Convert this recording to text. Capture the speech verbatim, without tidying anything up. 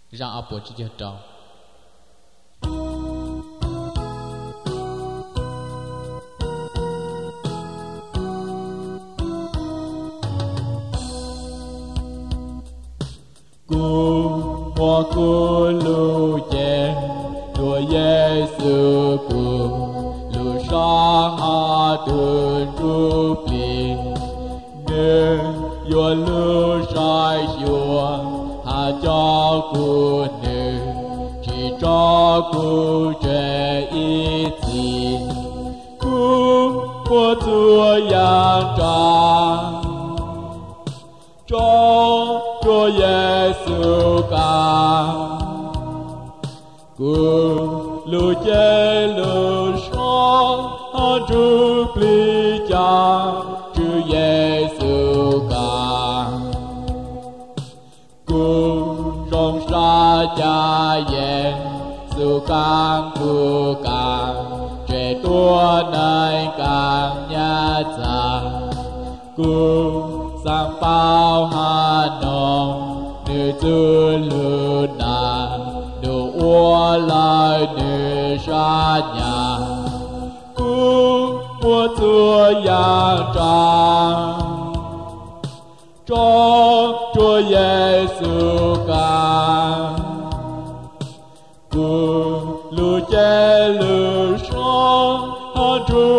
ra ở bộ chỉ giờ trâu Cô hoa cô lưu chè Chúa Giêsu cô lưu sa hạ tuần chú bì Nên Chúa lưu sai chúa hạ cho cô nữ Chỉ cho cô trẻ ý chí Cô của Chúa yang trang cho Chúa Giêsu ca cô lưu chế lưu son han chú pli cha Chúa Giêsu ca cô trong sa cha Giêsu càng cô càng trẻ tua này càng nhát già cô sang bao hà nông nữ tư lưu nà đồ ua lại nữ sa nhà cô mua chúa yang trang cho Chúa Giêsu ca cô lưu chế lưu son han chú